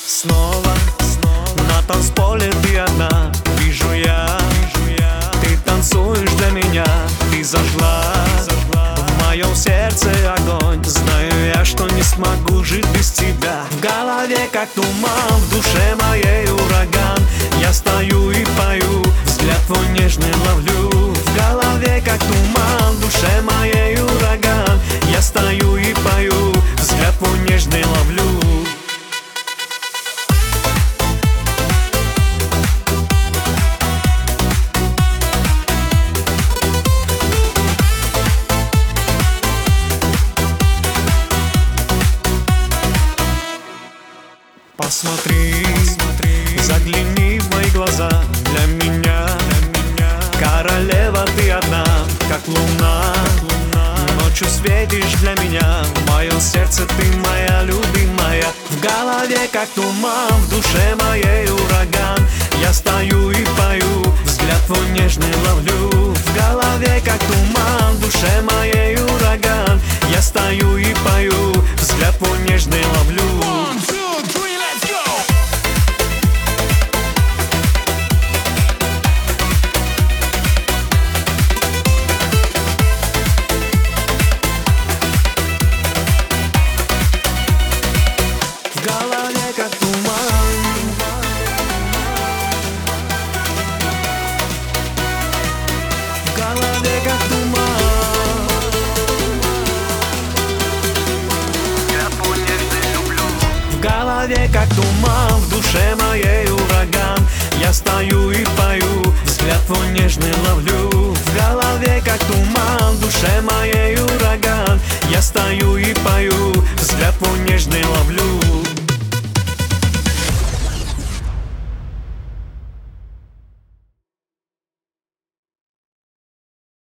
Снова на танцполе ты одна. Вижу я, ты танцуешь для меня. Ты зажгла в моем сердце огонь. Знаю я, что не смогу жить без тебя. В голове как туман, в душе моей ураган. Я стою и пою, взгляд твой нежный ловлю. В голове как туман, в душе моей ураган. Я стою и пою, взгляд твой нежный ловлю. Посмотри, загляни в мои глаза. Для меня королева ты одна, как луна. Ночью светишь для меня. В моем сердце ты моя любимая. В голове как туман, в душе моей ураган. Я стою и пою, взгляд твой нежный ловлю. В голове как туман, в душе моей ураган. Я стою и пою, взгляд твой нежный ловлю. В голове как туман, в голове как туман. Я твой нежный люблю. В голове как туман, в душе моей ураган. Я стою и пою, взгляд твой нежный ловлю. В голове как туман, в душе моей ураган. Я стою и